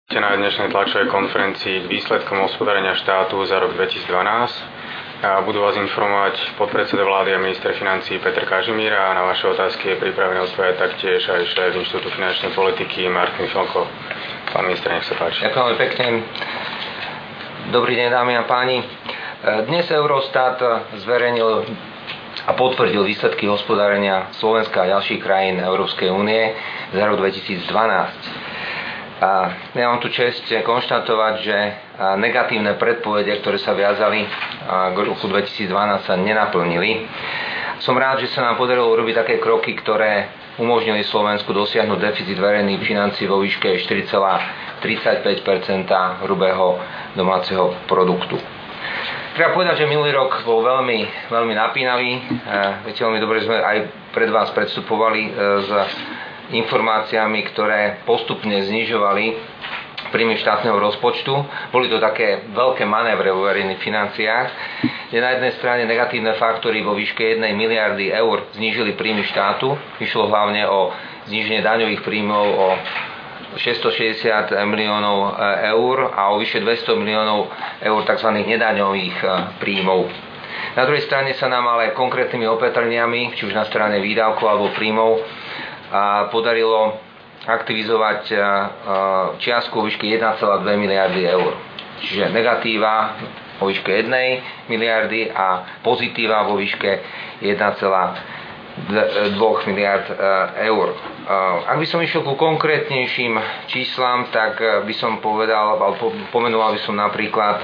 Na dnešnej tlačovej konferencii k výsledkom hospodárenia štátu za rok 2012 a budú vás informovať podpredseda vlády a minister financií Peter Kažimír a na vaše otázky je pripravený odpovedať taktiež aj šéf Inštitútu finančnej politiky Martin Fialko. Pán minister, nech sa páči. Ďakujem veľmi pekne. Dobrý deň, dámy a páni. Dnes Eurostat zverejnil a potvrdil výsledky hospodárenia Slovenska a ďalších krajín Európskej únie za rok 2012. A ja mám tu česť konštatovať, že negatívne predpovede, ktoré sa viazali k roku 2012, sa nenaplnili. Som rád, že sa nám podarilo urobiť také kroky, ktoré umožnili Slovensku dosiahnuť deficit verejných financií vo výške 4,35% hrubého domáceho produktu. Treba povedať, že minulý rok bol veľmi napínavý. Viete, veľmi dobre sme aj pred vás predstupovali s informáciami, ktoré postupne znižovali príjmy štátneho rozpočtu. Boli to také veľké manévre vo verejných financiách, kde na jednej strane negatívne faktory vo výške 1 miliardy eur znížili príjmy štátu. Išlo hlavne o zníženie daňových príjmov o 660 miliónov eur a o vyše 200 miliónov eur tzv. Nedaňových príjmov. Na druhej strane sa nám ale konkrétnymi opatreniami, či už na strane výdavkov alebo príjmov, podarilo aktivizovať čiastku o výške 1,2 miliardy eur. Čiže negatíva vo výške 1 miliardy a pozitíva vo výške 1,2 miliard eur. Ak by som išiel ku konkrétnejším číslam, tak by som povedal, alebo pomenoval by som napríklad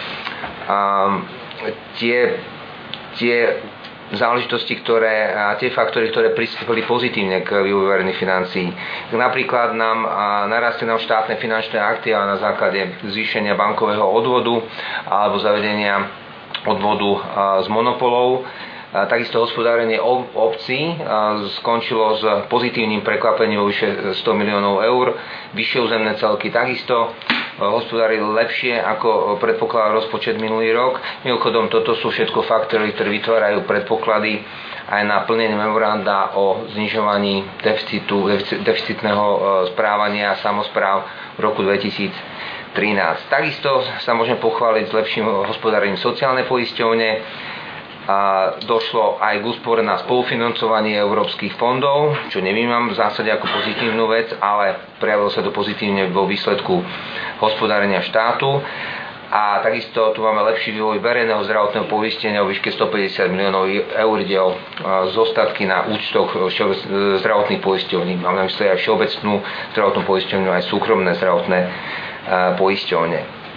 tie záležitosti, a tie faktory, ktoré prispeli pozitívne k vývoju verejných financií. Napríklad narastli nám štátne finančné aktíva na základe zvýšenia bankového odvodu alebo zavedenia odvodu z monopolov. Takisto hospodárenie obcí skončilo s pozitívnym prekvapením vo vyše 100 miliónov eur. Vyššie územné celky takisto hospodárili lepšie, ako predpokladal rozpočet minulý rok. Mimochodom, toto sú všetko faktory, ktoré vytvárajú predpoklady aj na plnenie memoranda o znižovaní deficitného správania samospráv v roku 2013. Takisto sa môžeme pochváliť s lepším hospodárením sociálnej poisťovne. Došlo aj k úspore na spolufinancovanie európskych fondov, čo nevnímam v zásade ako pozitívnu vec, ale prejavilo sa to pozitívne vo výsledku hospodárenia štátu. A takisto tu máme lepší vývoj verejného zdravotného poistenia o výške 150 miliónov eur, ide o zostatky na účtoch zdravotných poisťovní. Mám na mysli aj všeobecnú zdravotnú poisťovňu, aj súkromné zdravotné poisťovne.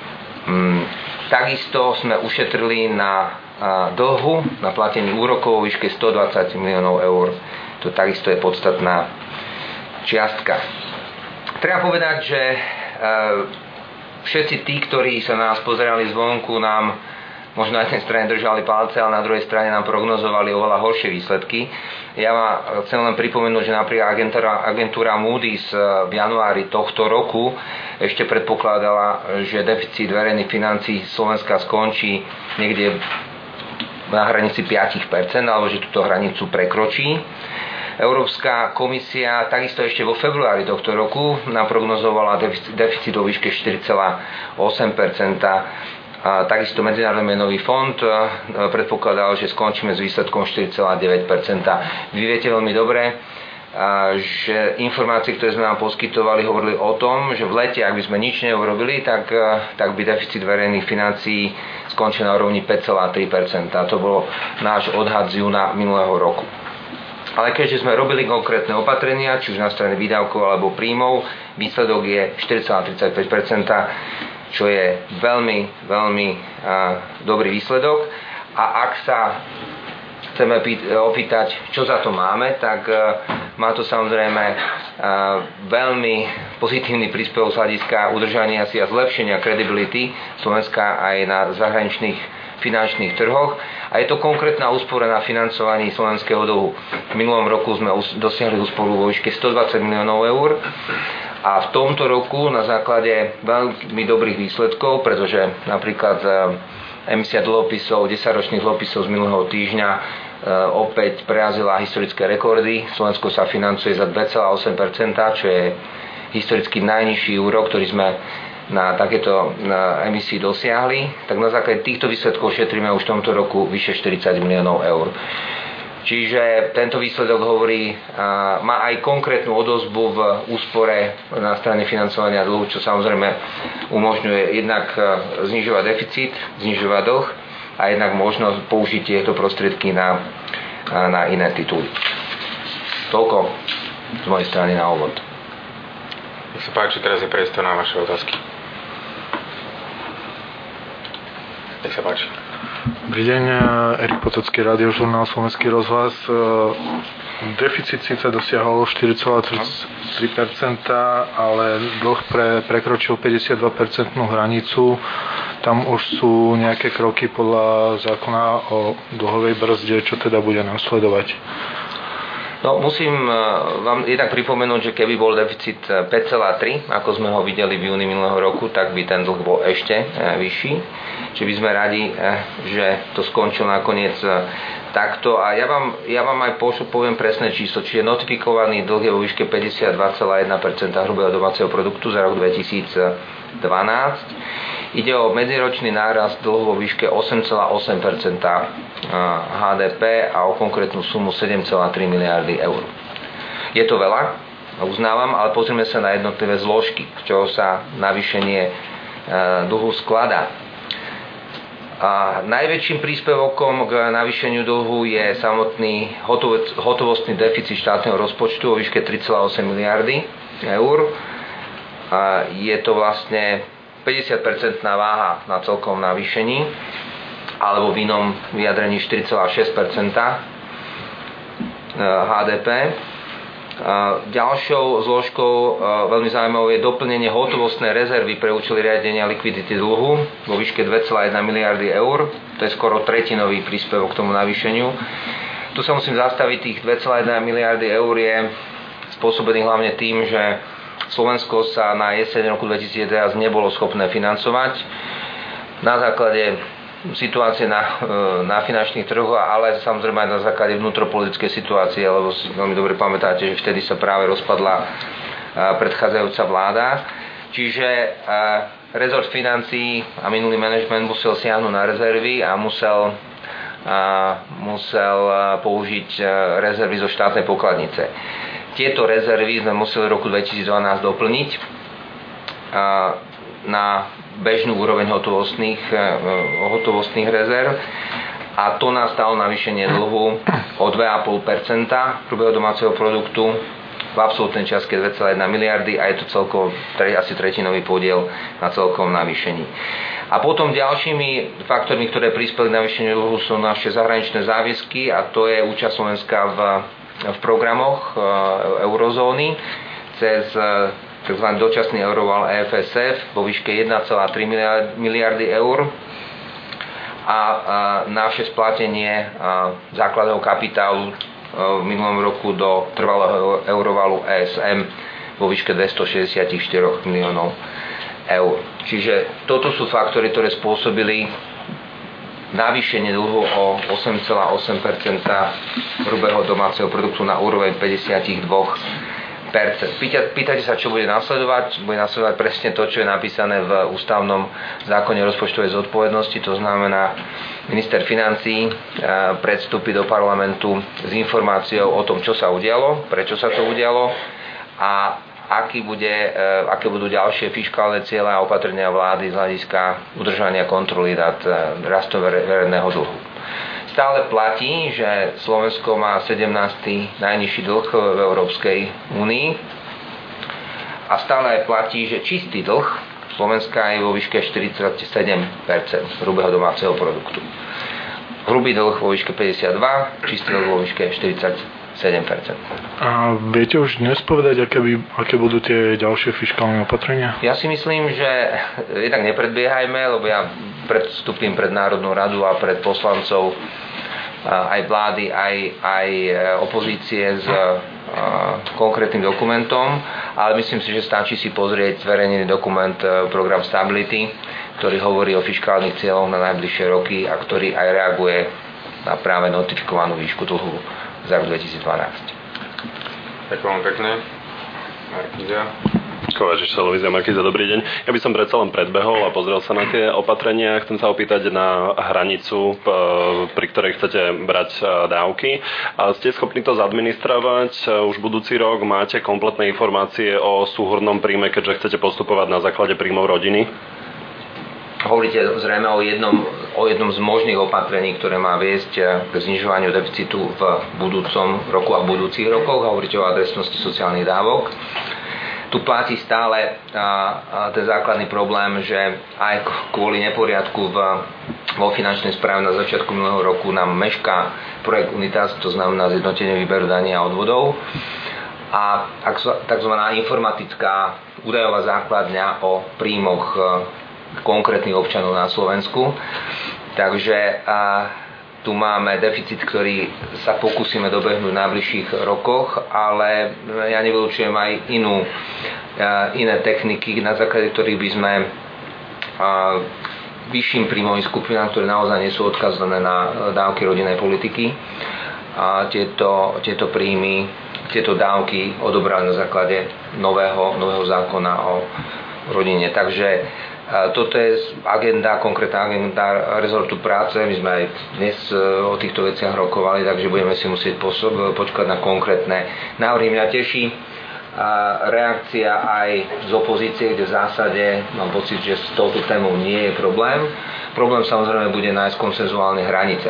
Takisto sme ušetrili na dlhu, na platení úrokov vo výške 120 miliónov eur. To takisto je podstatná čiastka. Treba povedať, že všetci tí, ktorí sa na nás pozerali zvonku, nám možno na jednej strane držali palce, ale na druhej strane nám prognozovali oveľa horšie výsledky. Ja chcem len pripomenúť, že napríklad agentúra Moody's v januári tohto roku ešte predpokladala, že deficit verejných financií Slovenska skončí niekde na hranici 5%, alebo že túto hranicu prekročí. Európska komisia takisto ešte vo februári tohto roku nám prognozovala deficit vo výške 4,8%. Takisto Medzinárodný menový fond predpokladal, že skončíme s výsledkom 4,9%. Vy viete veľmi dobre, že informácie, ktoré sme nám poskytovali, hovorili o tom, že v lete, ak by sme nič neurobili, tak by deficit verejných financií skončil na úrovni 5,3%. To bolo náš odhad z júna minulého roku. Ale keďže sme robili konkrétne opatrenia, či už na strane výdavkov alebo príjmov, výsledok je 4,35%, čo je veľmi dobrý výsledok. A ak sa chceme opýtať, čo za to máme, tak má to samozrejme veľmi pozitívny príspevok z hľadiska udržania si a zlepšenia kredibility Slovenska aj na zahraničných finančných trhoch. A je to konkrétna úspora na financovaní slovenského dlhu. V minulom roku sme dosiahli úsporu vo výške 120 miliónov eur a v tomto roku na základe veľmi dobrých výsledkov, pretože napríklad emisia dlhopisov, 10-ročných dlhopisov z minulého týždňa opäť prerazila historické rekordy. Slovensko sa financuje za 2,8%, čo je historicky najnižší úrok, ktorý sme na takéto emisii dosiahli, tak na základe týchto výsledkov šetríme už v tomto roku vyše 40 miliónov eur. Čiže tento výsledok má aj konkrétnu odozvu v úspore na strane financovania dlhu, čo samozrejme umožňuje jednak znižovať deficit, znižovať dlh a jednak možnosť použiť tieto prostriedky na iné tituly. Toľko z mojej strany na úvod. Nech sa páči, teraz je priestor na vaše otázky. Nech sa páči. Dobrý deň, Erik Potocký, Radiožurnál, Slovenský rozhlas. Deficit síce dosiahol 4,3%, ale dlh prekročil 52% hranicu. Tam už sú nejaké kroky podľa zákona o dlhovej brzde, čo teda bude nasledovať. No, musím vám jednak pripomenúť, že keby bol deficit 5,3, ako sme ho videli v júni minulého roku, tak by ten dlh bol ešte vyšší. Čiže by sme radi, že to skončilo nakoniec takto. A ja vám aj poviem presné číslo, čiže notifikovaný dlh je vo výške 52,1% hrubého domáceho produktu za rok 2012. Ide o medziročný nárast dlhu vo výške 8,8% HDP a o konkrétnu sumu 7,3 miliardy eur. Je to veľa, uznávam, ale pozrieme sa na jednotlivé zložky, z čoho sa navýšenie dlhu skladá. A najväčším príspevkom k navýšeniu dlhu je samotný hotovostný deficit štátneho rozpočtu vo výške 3,8 miliardy eur. A je to vlastne 50% váha na celkom navýšení, alebo v inom vyjadrení 4,6% HDP. Ďalšou zložkou veľmi zaujímavou je doplnenie hotovostnej rezervy pre účely riadenia likvidity dlhu vo výške 2,1 miliardy eur. To je skoro tretinový príspevok k tomu navýšeniu. Tu sa musím zastaviť, tých 2,1 miliardy eur je spôsobený hlavne tým, že Slovensko sa na jeseň roku 2011 nebolo schopné financovať na základe situácie na finančných trhoch, ale samozrejme aj na základe vnútropolitickej situácie, lebo si veľmi dobre pamätáte, že vtedy sa práve rozpadla predchádzajúca vláda. Čiže rezort financií a minulý manažment musel siahnuť na rezervy a musel použiť rezervy zo štátnej pokladnice. Tieto rezervy sme museli v roku 2012 doplniť na bežnú úroveň hotovostných rezerv a to nás stalo navýšenie dlhu o 2,5% hrubého domáceho produktu v absolútnej čiastke 2,1 miliardy a je to celkovo asi tretinový podiel na celkovom navýšení. A potom ďalšími faktormi, ktoré prispeli k navýšeniu dlhu, sú naše zahraničné záväzky a to je účasť Slovenska v programoch eurozóny cez tzv. Dočasný euroval EFSF vo výške 1,3 miliardy eur a naše splatenie základného kapitálu v minulom roku do trvalého eurovalu ESM vo výške 264 miliónov eur. Čiže toto sú faktory, ktoré spôsobili navýšenie dlhu o 8,8% hrubého domáceho produktu na úroveň 52%. Pýtate sa, čo bude nasledovať? Bude nasledovať presne to, čo je napísané v ústavnom zákone rozpočtovej zodpovednosti. To znamená, minister financií predstúpi do parlamentu s informáciou o tom, čo sa udialo, prečo sa to udialo a aké budú ďalšie fiškálne ciele a opatrenia vlády z hľadiska udržania kontroly nad rastom verejného dlhu. Stále platí, že Slovensko má 17. najnižší dlh v Európskej únii a stále aj platí, že čistý dlh Slovenska je vo výške 47% hrubého domáceho produktu. Hrubý dlh vo výške 52%, čistý dlh vo výške 47%. A viete už dnes povedať, aké budú tie ďalšie fiškálne opatrenia? Ja si myslím, že jednak nepredbiehajme, lebo ja predstúpim pred Národnú radu a pred poslancov aj vlády, aj opozície s konkrétnym dokumentom, ale myslím si, že stačí si pozrieť zverejnený dokument Program Stability, ktorý hovorí o fiškálnych cieľoch na najbližšie roky a ktorý aj reaguje na práve notifikovanú výšku dlhu za rok 2012. Ďakujem pekne. Markíza. Kovačič, televízia Markíza, dobrý deň. Ja by som predsa len predbehol a pozrel sa na tie opatrenia. Chcem sa opýtať na hranicu, pri ktorej chcete brať dávky. A ste schopní to zadministrovať? Už budúci rok máte kompletné informácie o súhrnnom príjme, keďže chcete postupovať na základe príjmov rodiny? Hovoríte zrejme o jednom z možných opatrení, ktoré má viesť k znižovaniu deficitu v budúcom roku a v budúcich rokoch. Hovoríte o adresnosti sociálnych dávok. Tu platí stále ten základný problém, že aj kvôli neporiadku vo finančnej správe na začiatku minulého roku nám mešká projekt Unitas, to znamená zjednotenie výberu daní a odvodov. A tzv. Informatická údajová základňa o príjmoch konkrétnych občanov na Slovensku. Takže tu máme deficit, ktorý sa pokúsime dobehnúť v najbližších rokoch, ale ja nevylučujem aj iné techniky, na základe ktorých by sme vyšším príjmovým skupinám, ktoré naozaj nie sú odkazané na dávky rodinnej politiky, a tieto príjmy, tieto dávky odobrali na základe nového zákona o rodine. Takže toto je konkrétna agenda rezortu práce. My sme aj dnes o týchto veciach rokovali, takže budeme si musieť počkať na konkrétne návrhy. Mňa teší reakcia aj z opozície, kde v zásade mám pocit, že s touto témou nie je problém. Problém samozrejme bude nájsť konsenzuálne hranice,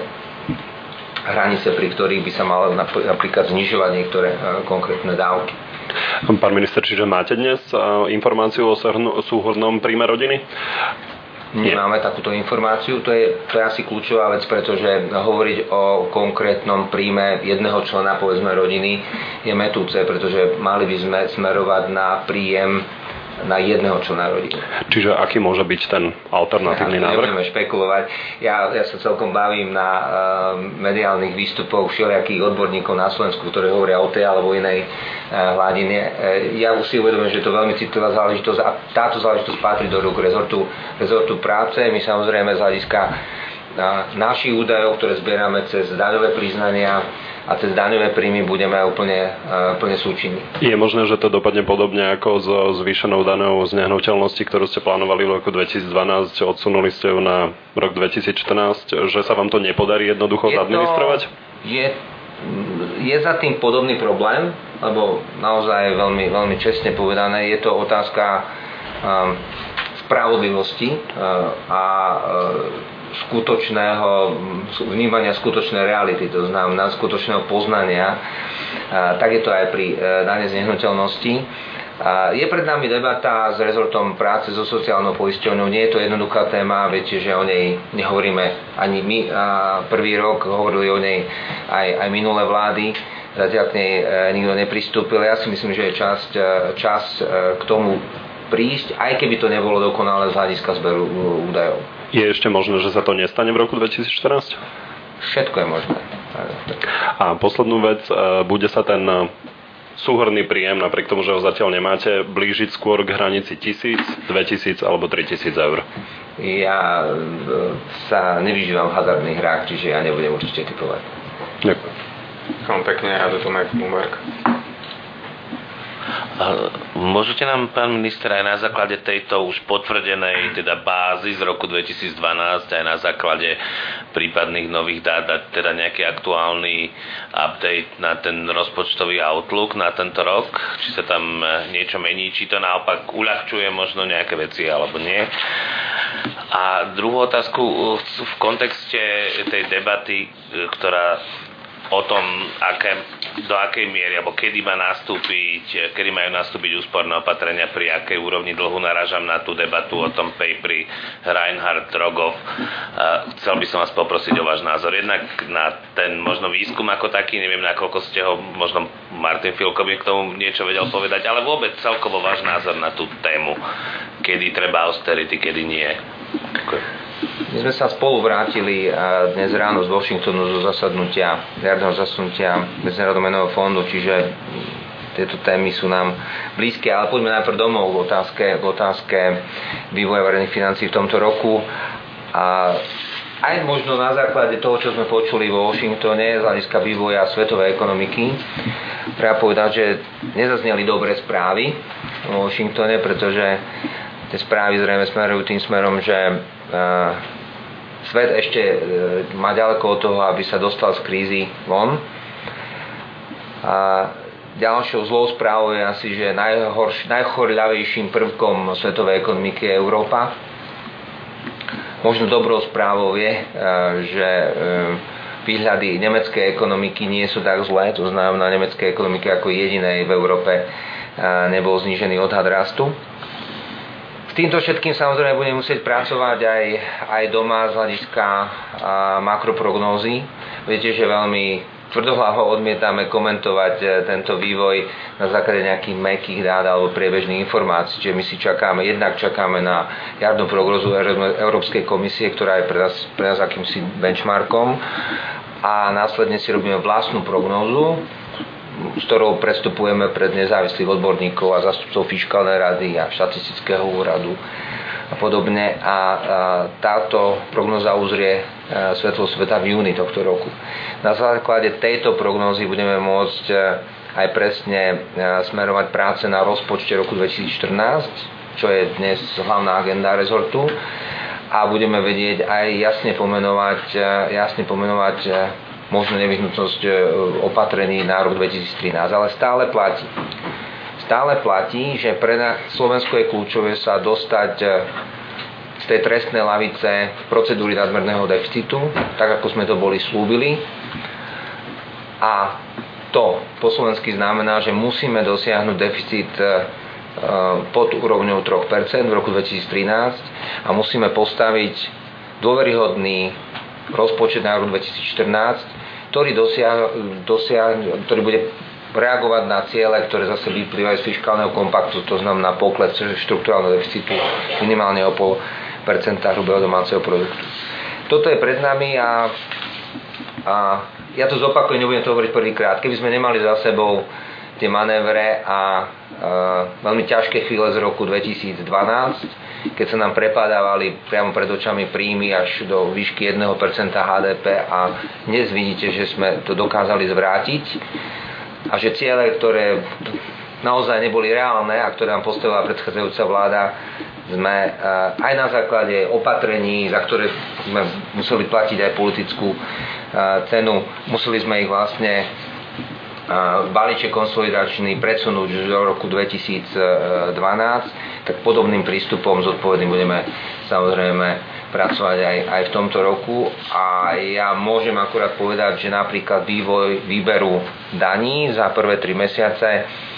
pri ktorých by sa malo napríklad znižovať niektoré konkrétne dávky. Pán minister, čiže máte dnes informáciu o súhrnnom príjme rodiny? Nemáme takúto informáciu, to je asi kľúčová vec, pretože hovoriť o konkrétnom príjme jedného člena, povedzme rodiny, je mätúce, pretože mali by sme smerovať na príjem na jedného člena rodiny. Čiže aký môže byť ten alternatívny návrh? Nebudeme špekulovať. Ja sa celkom bavím na mediálnych výstupoch všelijakých odborníkov na Slovensku, ktorí hovoria o tej alebo inej hladine. Ja už si uvedomujem, že to je veľmi citlivá záležitosť a táto záležitosť patrí do rúk rezortu práce. My samozrejme z hľadiska našich údajov, ktoré zbierame cez daňové priznania a cez daňové príjmy budeme úplne súčinní. Je možné, že to dopadne podobne ako so zvýšenou daňou z nehnuteľnosti, ktorú ste plánovali v roku 2012, odsunuli ste ju na rok 2014, že sa vám to nepodarí jednoducho zadministrovať? Je za tým podobný problém, lebo naozaj veľmi, veľmi čestne povedané, je to otázka spravodlivosti a skutočného vnímania skutočnej reality, to znamená skutočného poznania, tak je to aj pri dane z nehnuteľnosti. Je pred nami debata s rezortom práce, so sociálnou poisťovňou, nie je to jednoduchá téma, viete, že o nej nehovoríme ani my prvý rok, hovorili o nej aj minulé vlády, zatiaľ k nej nikto nepristúpil. Ja si myslím, že je čas k tomu prísť, aj keby to nebolo dokonalé z hľadiska zberu údajov. Je ešte možné, že sa to nestane v roku 2014? Všetko je možné. A poslednú vec, bude sa ten súhrnný príjem, napriek tomu, že ho zatiaľ nemáte, blížiť skôr k hranici 1000, 2000 alebo 3000 eur? Ja sa nevyžívam v hazardných hrách, čiže ja nebudem určite typovať. Ďakujem. Vám pekne, Rado Tomek, Bloomberg. Môžete nám, pán minister, aj na základe tejto už potvrdenej teda bázy z roku 2012, aj na základe prípadných nových dát dať teda nejaký aktuálny update na ten rozpočtový outlook na tento rok? Či sa tam niečo mení, či to naopak uľahčuje možno nejaké veci alebo nie? A druhú otázku v kontexte tej debaty, ktorá o tom, do akej miery, alebo kedy majú nastúpiť úsporné opatrenia, pri akej úrovni dlhu, narážam na tú debatu o tom paperi Reinhardt-Rogov. Chcel by som vás poprosiť o váš názor. Jednak na ten možno výskum ako taký, neviem, nakoľko ste ho, možno Martin Filko by k tomu niečo vedel povedať, ale vôbec celkovo váš názor na tú tému, kedy treba austerity, kedy nie. Ďakujem. My sme sa spolu vrátili dnes ráno z Washingtonu zo jarného zasadnutia Medzinárodného menového fondu, čiže tieto témy sú nám blízke, ale poďme najprv domov k otázke vývoja verejných financií v tomto roku. A aj možno na základe toho, čo sme počuli vo Washingtone z hľadiska vývoja svetovej ekonomiky, treba povedať, že nezazneli dobré správy. vo Washingtone, pretože tie správy zrejme smerujú tým smerom, že svet ešte má ďaleko od toho, aby sa dostal z krízy von. A ďalšou zlou správou je asi, že najchorľavejším prvkom svetovej ekonomiky je Európa. Možno dobrou správou je, že výhľady nemeckej ekonomiky nie sú tak zlé, to znamená nemeckej ekonomiky ako jedinej v Európe nebol znížený odhad rastu. S týmto všetkým samozrejme budeme musieť pracovať aj doma z hľadiska makroprognózy. Viete, že veľmi tvrdohlavo odmietame komentovať tento vývoj na základe nejakých mäkkých dát alebo priebežných informácií. Čiže my si jednak čakáme na jarnú prognózu Európskej komisie, ktorá je pre nás akýmsi benchmarkom, a následne si robíme vlastnú prognózu, s ktorou prestupujeme pred nezávislých odborníkov a zástupcov fiškálnej rady a štatistického úradu a podobne. A táto prognóza uzrie svetlo sveta v júni tohto roku. Na základe tejto prognózy budeme môcť aj presne smerovať práce na rozpočte roku 2014, čo je dnes hlavná agenda rezortu, a budeme vedieť aj jasne pomenovať možno nevyhnutnosť opatrení na rok 2013. Ale stále platí, že pre Slovensko je kľúčové sa dostať z tej trestnej lavice procedúry nadmerného deficitu, tak ako sme to boli slúbili. A to po slovensky znamená, že musíme dosiahnuť deficit pod úrovňou 3% v roku 2013 a musíme postaviť dôveryhodný rozpočet na rok 2014, ktorý bude reagovať na ciele, ktoré zase vyplývajú z fiškálneho kompaktu, to znamená pokles štrukturálneho deficitu minimálne o 0,5% hrubého domáceho produktu. Toto je pred nami a ja to zopakujem, nebudem to hovoriť prvýkrát. Keby sme nemali za sebou tie manévre a veľmi ťažké chvíle z roku 2012, keď sa nám prepádávali priamo pred očami príjmy až do výšky 1% HDP, a dnes vidíte, že sme to dokázali zvrátiť a že ciele, ktoré naozaj neboli reálne a ktoré nám postavila predchádzajúca vláda, sme aj na základe opatrení, za ktoré sme museli platiť aj politickú cenu, museli sme ich vlastne balíček konsolidačný predsunúť do roku 2012, tak podobným prístupom zodpovedným budeme samozrejme pracovať aj v tomto roku. A ja môžem akurát povedať, že napríklad výberu daní za prvé 3 mesiace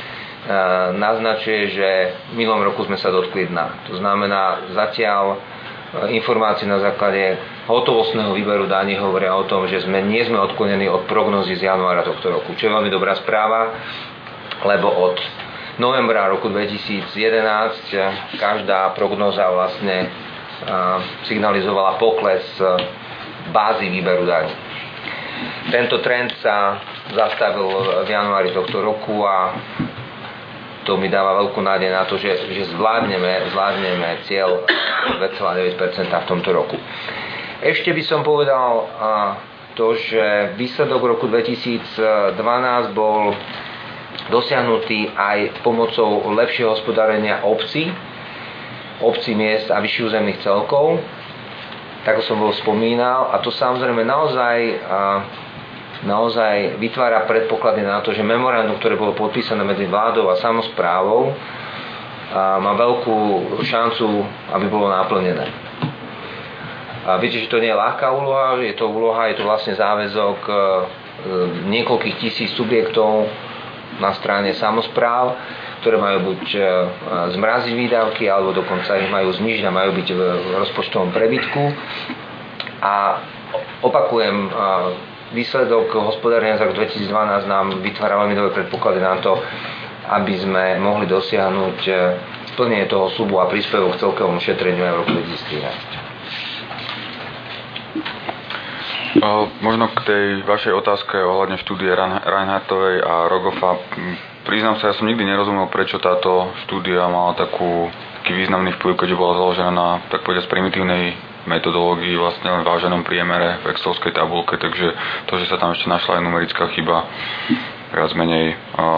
naznačuje, že v minulom roku sme sa dotkli dna. To znamená, zatiaľ informácie na základe hotovostného výberu daní hovoria o tom, že nie sme odklonení od prognózy z januára tohto roku, čo je veľmi dobrá správa, lebo od novembra roku 2011 každá prognóza vlastne signalizovala pokles bázy výberu daní. Tento trend sa zastavil v januári tohto roku a to mi dáva veľkú nádej na to, že zvládneme cieľ 2,9% v tomto roku. Ešte by som povedal to, že výsledok roku 2012 bol dosiahnutý aj pomocou lepšieho hospodárenia obcí, miest a vyšších územných celkov, tak ako som bol spomínal, a to samozrejme naozaj vytvára predpoklady na to, že memorandum, ktoré bolo podpísané medzi vládou a samosprávou, má veľkú šancu, aby bolo naplnené. A viete, že to nie je ľahká úloha, je to vlastne záväzok niekoľkých tisíc subjektov na strane samospráv, ktoré majú buď zmraziť výdavky, alebo dokonca ich majú znižiť a majú byť v rozpočtovom prebytku. A opakujem, výsledok hospodárenia za rok 2012 nám vytvára veľmi dobré predpoklady na to, aby sme mohli dosiahnuť splnenie toho sľubu a príspevok k celkovému šetreniu v roku 2013. Možno k tej vašej otázke ohľadne štúdie Reinhartovej a Rogofa. Priznám sa, ja som nikdy nerozumel, prečo táto štúdia mala taký významný vplyv, keďže bola založená na, tak povedať, primitívnej metodológii, vlastne len váženom priemere v excelovskej tabulke, takže to, že sa tam ešte našla aj numerická chyba, viac menej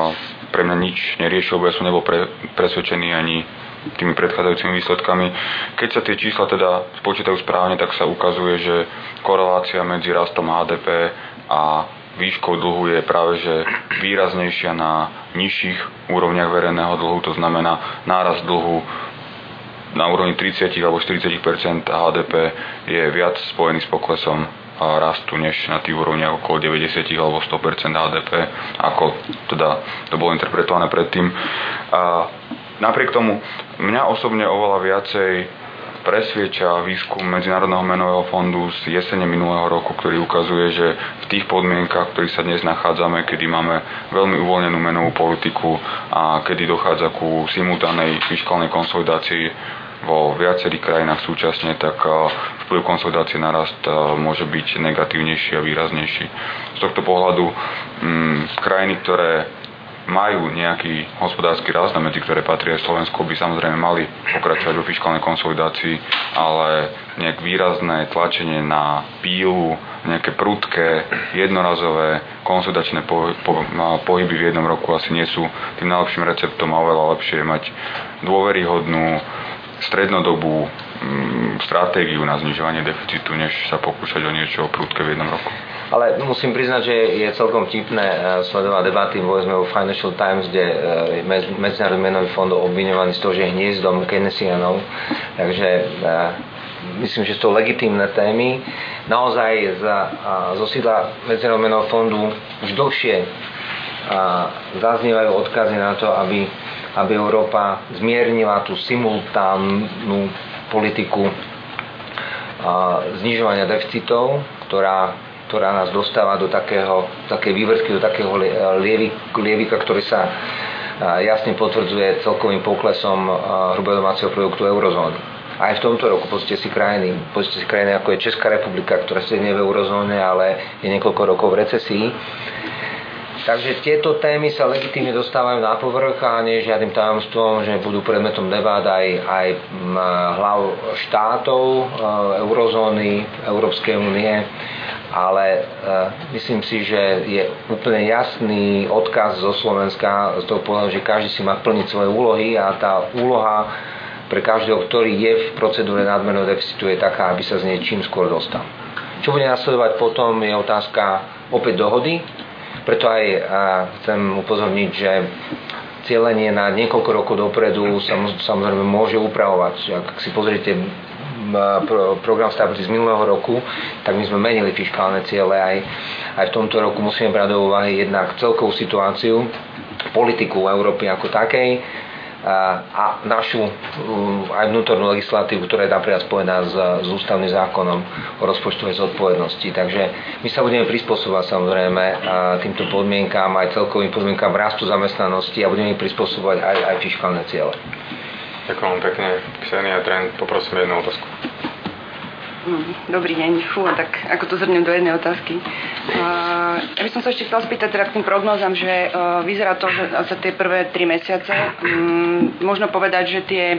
pre mňa nič neriešil, lebo ja som nebol presvedčený ani tými predchádzajúcimi výsledkami. Keď sa tie čísla teda spočítajú správne, tak sa ukazuje, že korelácia medzi rastom HDP a výškou dlhu je práve že výraznejšia na nižších úrovniach verejného dlhu, to znamená nárast dlhu na úrovni 30 alebo 40% HDP je viac spojený s poklesom rastu, než na tých úrovniach okolo 90 alebo 100% HDP, ako teda to bolo interpretované predtým. A napriek tomu mňa osobne oveľa viacej presvieča výskum Medzinárodného menového fondu z jesene minulého roku, ktorý ukazuje, že v tých podmienkach, v ktorých sa dnes nachádzame, kedy máme veľmi uvoľnenú menovú politiku a kedy dochádza ku simultánej fiškálnej konsolidácii vo viacerých krajinách súčasne, tak vplyv konsolidácie na rast môže byť negatívnejší a výraznejší. Z tohto pohľadu krajiny, ktoré majú nejaký hospodársky rast, medzi ktoré patrí aj Slovensko, by samozrejme mali pokračovať vo fiškálnej konsolidácii, ale nejak výrazné tlačenie na pílu, nejaké prudké, jednorazové konsolidačné pohyby v jednom roku asi nie sú tým najlepším receptom a oveľa lepšie je mať dôveryhodnú strednodobú stratégiu na znižovanie deficitu, než sa pokúšať o niečo prudké v jednom roku. Ale musím priznať, že je celkom vtipné sledovať debaty vo Financial Times, kde je Medzinárodný menový fond obviňovaný z toho, že je hniezdom Keynesianov. Takže myslím, že sú to legitímne témy. Naozaj zo sídla Medzinárodného menového fondu už dlhšie zaznievajú odkazy na to, aby Európa zmiernila tú simultánnu politiku znižovania deficitov, ktorá nás dostáva do takej vývrzky, do takého lievika, ktorý sa jasne potvrdzuje celkovým poklesom hrubého domáceho produktu eurozóny. Aj v tomto roku pozrite si krajiny ako je Česká republika, ktorá nie je v eurozóne, ale je niekoľko rokov v recesii. Takže tieto témy sa legitímne dostávajú na povrch a nie je žiadnym tajomstvom, že budú predmetom debát aj hlav štátov eurozóny, Európskej únie, ale myslím si, že je úplne jasný odkaz zo Slovenska z toho pohľadu, že každý si má plniť svoje úlohy a tá úloha pre každého, ktorý je v procedúre nadmerného deficitu, je taká, aby sa z nej čím skôr dostal. Čo bude nasledovať potom, je otázka opäť dohody. Preto aj chcem upozorniť, že cielenie na niekoľko rokov dopredu sa samozrejme môže upravovať. Ak si pozriete program stability z minulého roku, tak my sme menili fiškálne ciele. Aj v tomto roku musíme brať do úvahy jednak celkovú situáciu, politiku Európy ako takej, a našu aj vnútornú legislatívu, ktorá je napríklad spojená s ústavným zákonom o rozpočtovej zodpovednosti. Takže my sa budeme prispôsobovať samozrejme týmto podmienkám, aj celkovým podmienkám rastu zamestnanosti a budeme prispôsobovať aj fiškálne ciele. Ďakujem pekne. Ksenia Trend, poprosím jednu otázku. Dobrý deň. Tak ako to zhrnem do jednej otázky. Ja by som sa ešte chcela spýtať teda k tým prognózam, že vyzerá to, že za tie prvé 3 mesiace možno povedať, že tie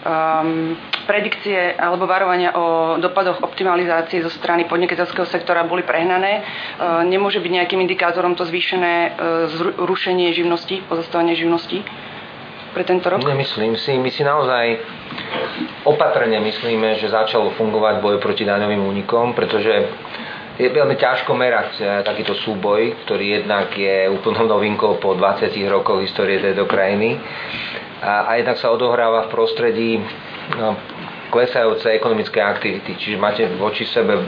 predikcie alebo varovania o dopadoch optimalizácie zo strany podnikateľského sektora boli prehnané. Nemôže byť nejakým indikátorom to zvýšené rušenie živností, pozastavenie živností pre tento rok? Nemyslím si. My si naozaj opatrne myslíme, že začalo fungovať boj proti daňovým únikom, pretože je veľmi ťažko merať takýto súboj, ktorý jednak je úplnou novinkou po 20 rokoch histórie tejto krajiny a jednak sa odohráva v prostredí klesajúcej ekonomickej aktivity. Čiže máte voči sebe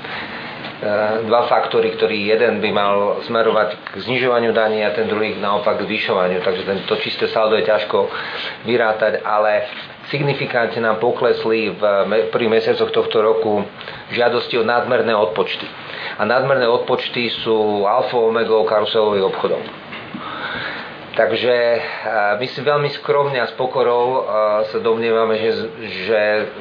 dva faktory, ktorý jeden by mal smerovať k znižovaniu daní a ten druhý naopak k zvyšovaniu. Takže to čisté saldo je ťažko vyrátať, ale signifikantne nám poklesli v prvých mesiacoch tohto roku žiadosti o nadmerné odpočty. A nadmerné odpočty sú alfou omegou karuselových obchodov. Takže my si veľmi skromne a s pokorou sa domnievame, že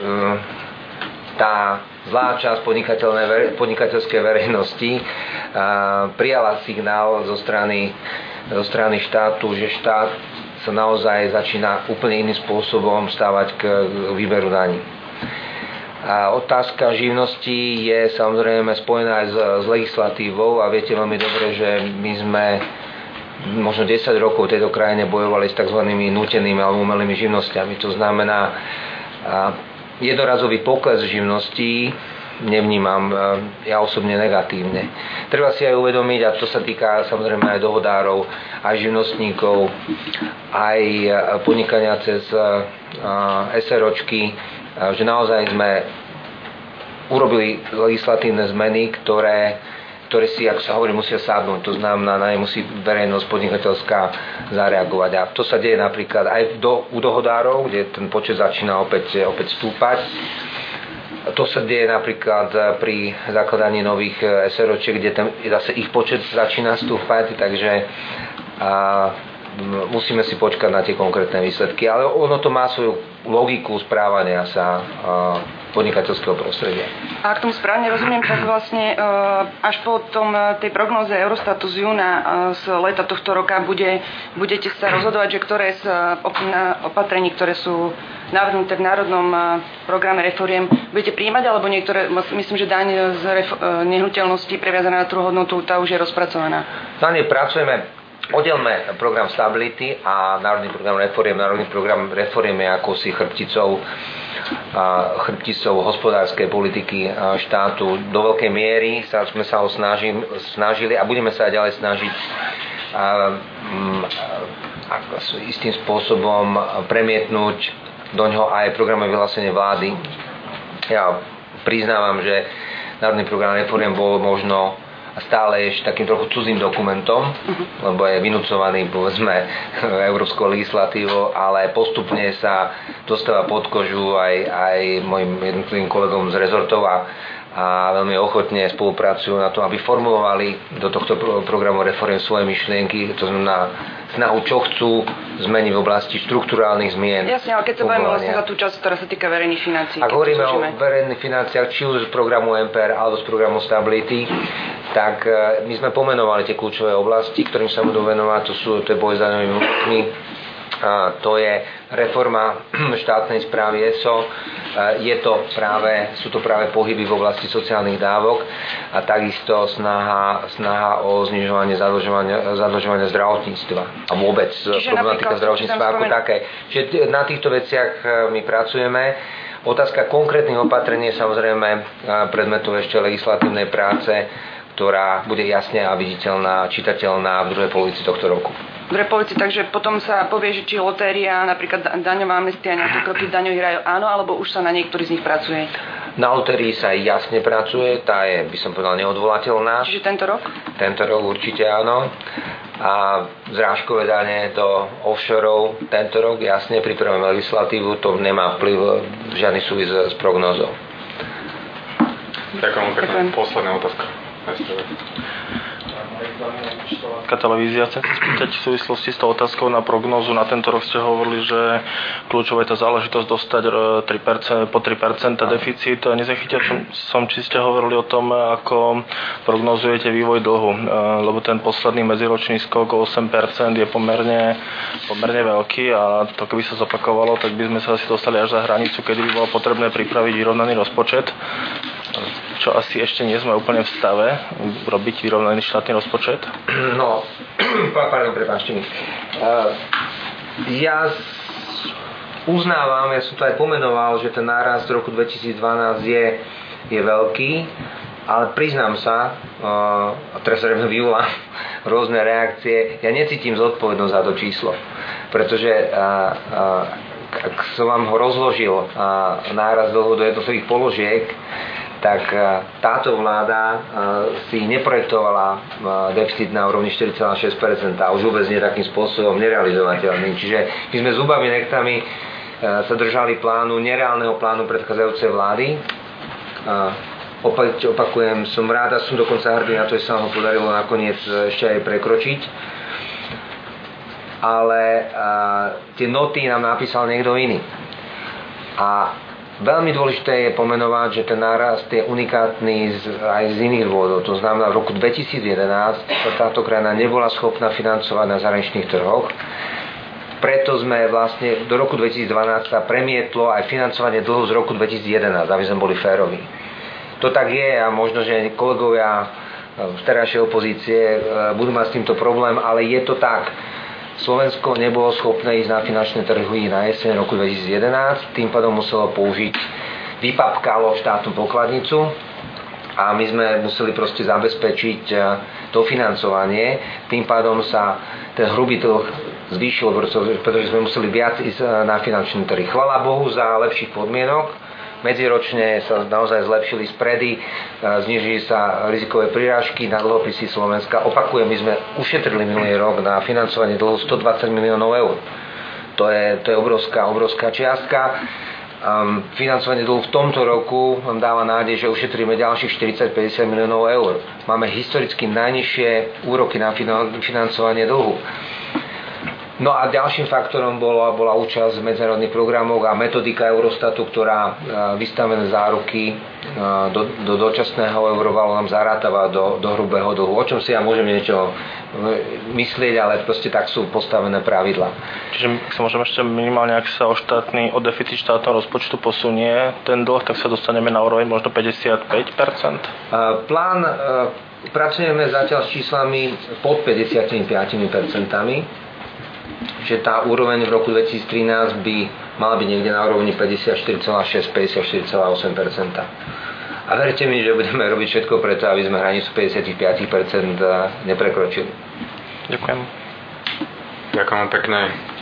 tá zlá časť podnikateľskej verejnosti prijala signál zo strany štátu, že štát sa naozaj začína úplne iným spôsobom stávať k výberu daní. A otázka živnosti je samozrejme spojená aj s legislatívou a viete veľmi dobre, že my sme možno 10 rokov v tejto krajine bojovali s tzv. Nútenými alebo umelými živnosťami. To znamená, jednorazový pokles živností nevnímam ja osobne negatívne. Treba si aj uvedomiť, a to sa týka samozrejme aj dohodárov, aj živnostníkov, aj podnikania cez SROčky, že naozaj sme urobili legislatívne zmeny, ktoré si, ako sa hovorí, musia sadnúť. To znamená, na ne musí verejnosť podnikateľská zareagovať. A to sa deje napríklad aj u dohodárov, kde ten počet začína opäť stúpať. To sa deje napríklad pri zakladaní nových SROčiek, kde zase ich počet začína stúpať, takže musíme si počkať na tie konkrétne výsledky. Ale ono to má svoju logiku správania sa podnikateľského prostredia. A ak tomu správne rozumiem, tak vlastne až po tej prognóze Eurostatu z júna z leta tohto roka budete sa rozhodovať, že ktoré z opatrení, ktoré sú navrhnuté v národnom programe reforiem, budete prijímať, alebo niektoré, myslím, že daň z nehnuteľnosti previazaná na trhu hodnotu, tá už je rozpracovaná. Na nej pracujeme. Oddelme program stability a národný program reforiem. Národný program reforiem je akousi chrbticou hospodárskej politiky štátu. Do veľkej miery sme sa ho snažili a budeme sa aj ďalej snažiť istým spôsobom premietnúť do ňoho aj programové vyhlásenie vlády. Ja priznávam, že národný program reforiem bol možno a stále ešte takým trochu cudzým dokumentom, lebo je vynúcovaný, povedzme, európskou legislatívou, ale postupne sa dostáva pod kožu aj mojim jednotlivým kolegom z rezortov a veľmi ochotne spolupracujú na tom, aby formulovali do tohto programu reforiem svoje myšlienky, to znamená snahu, čo chcú zmeniť v oblasti štrukturálnych zmien. Jasne, ale keď sa bavíme vlastne za tú časť, ktorá sa týka verejných financií. Ak hovoríme o verejných financiách, či už z programu MPR alebo z programu Stability, tak my sme pomenovali tie kľúčové oblasti, ktorým sa budú venovať, to je boj s daňovými únikmi, to je reforma štátnej správy ESO, sú to práve pohyby v oblasti sociálnych dávok a takisto snaha o znižovanie zadlžovania zdravotníctva a vôbec problematika zdravotníctva ako také. Čiže na týchto veciach my pracujeme. Otázka konkrétnych opatrení je samozrejme predmetom ešte legislatívnej práce, ktorá bude jasne a viditeľná, čitateľná v druhej polovici tohto roku. Takže potom sa povie, že či lotéria, napríklad daňová amnestia, nejaké kroky v daňových rajoch, áno, alebo už sa na niektorých z nich pracuje? Na lotérii sa jasne pracuje, tá je, by som povedal, neodvolateľná. Čiže tento rok? Tento rok určite áno. A zrážkové dane do offshore tento rok jasne pripravujeme legislatívu, to nemá vplyv žiadny súvis s prognózou. Ďakujem. Posledná otázka. Televízia, chcem sa spýtať v súvislosti s tou otázkou na prognózu. Na tento rok ste hovorili, že kľúčová je tá záležitosť dostať 3%, po 3% deficit. Nezachytil som, či ste hovorili o tom, ako prognozujete vývoj dlhu, lebo ten posledný medziročný skok o 8% je pomerne veľký a to keby sa zopakovalo, tak by sme sa asi dostali až za hranicu, kedy by bolo potrebné pripraviť vyrovnaný rozpočet. Čo asi ešte nie sme úplne v stave robiť vyrovnaný štátny rozpočet? No, prepáčte mi. Ja uznávam, ja som to aj pomenoval, že ten nárast z roku 2012 je veľký, ale priznám sa, a teraz sa vyvolám rôzne reakcie, ja necítim zodpovednosť za to číslo, pretože ak som vám ho rozložil nárast dlhu do jednotlivých položiek, tak táto vláda si neprojektovala deficit na úrovni 4,6% a už vôbec nie takým spôsobom nerealizovateľným. Čiže my sme zubami nechtami sa držali plánu, nereálneho plánu predchádzajúcej vlády. Opakujem, som rád a som dokonca hrdý na to, že sa ho podarilo nakoniec ešte aj prekročiť. Ale tie noty nám napísal niekto iný. A veľmi dôležité je pomenovať, že ten nárast je unikátny aj z iných dôvodov. To znamená, v roku 2011 táto krajina nebola schopná financovať na zahraničných trhoch. Preto sme vlastne do roku 2012 sa premietlo aj financovanie dlhu z roku 2011, aby sme boli féroví. To tak je a možno, že kolegovia terajšej opozície budú mať s týmto problém, ale je to tak. Slovensko nebolo schopné ísť na finančné trhy na jeseň roku 2011, tým pádom muselo vypapkalo štátnu pokladnicu a my sme museli proste zabezpečiť dofinancovanie, tým pádom sa ten hrubý dlh zvýšil, pretože sme museli viac ísť na finančné trhy. Chvala Bohu za lepších podmienok. Medziročne sa naozaj zlepšili spredy, znížili sa rizikové prirážky na dlhopisy Slovenska. Opakujem, my sme ušetrili minulý rok na financovanie dlhu 120 miliónov eur. To je obrovská čiastka. Financovanie dlhu v tomto roku nám dáva nádej, že ušetríme ďalších 40-50 miliónov eur. Máme historicky najnižšie úroky na financovanie dlhu. No a ďalším faktorom bola účasť v medzinárodných programoch a metodika Eurostatu, ktorá vystavené záruky do dočasného eurovalu nám zarátava do hrubého dlhu. O čom si ja môžem niečo myslieť, ale proste tak sú postavené pravidlá. Čiže ak sa môžeme ešte minimálne, ak sa o deficit štátneho rozpočtu posunie ten dlh, tak sa dostaneme na úroveň možno 55%? Plán, pracujeme zatiaľ s číslami pod 55%. Že tá úroveň v roku 2013 by mala byť niekde na úrovni 54,6-54,8%. A verte mi, že budeme robiť všetko preto, aby sme hranicu 55% neprekročili. Ďakujem. Ďakujem pekne.